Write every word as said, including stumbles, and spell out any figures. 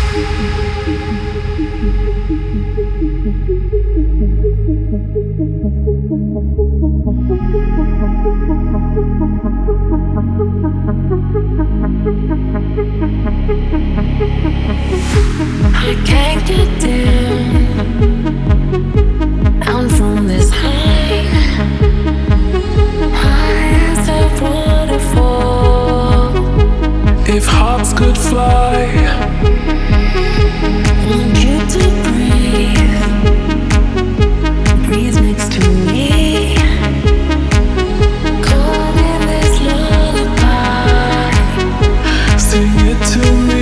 I can't get down, down from this high, high as a waterfall. If hearts could fly, Want you to breathe, breathe next to me. Caught in this lullaby, sing it to me.